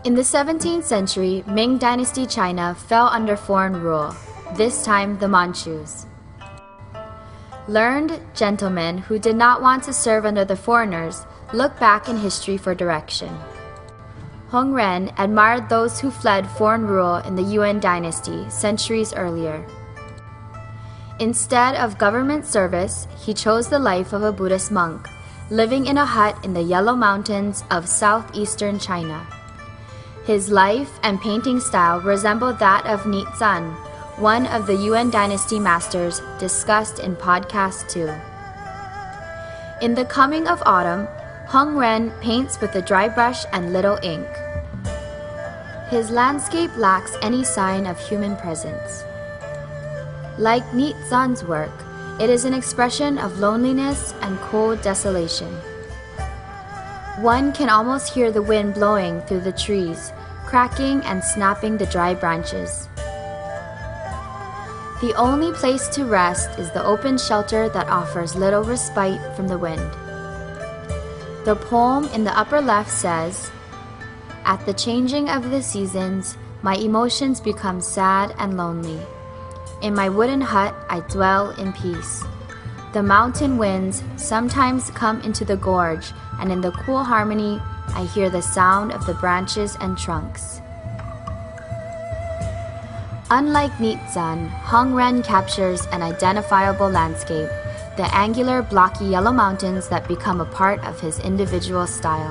In the 17th century, Ming Dynasty China fell under foreign rule, this time the Manchus. Learned gentlemen who did not want to serve under the foreigners looked back in history for direction. Hong Ren admired those who fled foreign rule in the Yuan dynasty centuries earlier. Instead of government service, he chose the life of a Buddhist monk, living in a hut in the Yellow Mountains of southeastern China. His life and painting style resembled that of Ni Zan, one of the Yuan dynasty masters discussed in podcast 2. In The Coming of Autumn, Hong Ren paints with a dry brush and little ink. His landscape lacks any sign of human presence. Like Ni Zan's work, it is an expression of loneliness and cold desolation. One can almost hear the wind blowing through the trees, cracking and snapping the dry branches. The only place to rest is the open shelter that offers little respite from the wind. The poem in the upper left says, "At the changing of the seasons, my emotions become sad and lonely. In my wooden hut, I dwell in peace. The mountain winds sometimes come into the gorge, and in the cool harmony, I hear the sound of the branches and trunks." Unlike Ni Zan, Hong Ren captures an identifiable landscape, the angular, blocky yellow mountains that become a part of his individual style.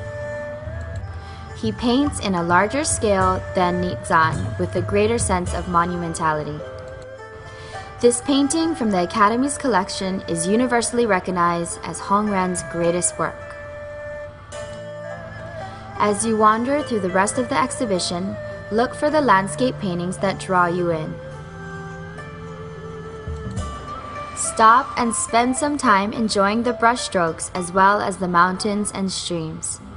He paints in a larger scale than Ni Zan, with a greater sense of monumentality. This painting from the Academy's collection is universally recognized as Hong Ren's greatest work. As you wander through the rest of the exhibition, look for the landscape paintings that draw you in. Stop and spend some time enjoying the brushstrokes as well as the mountains and streams.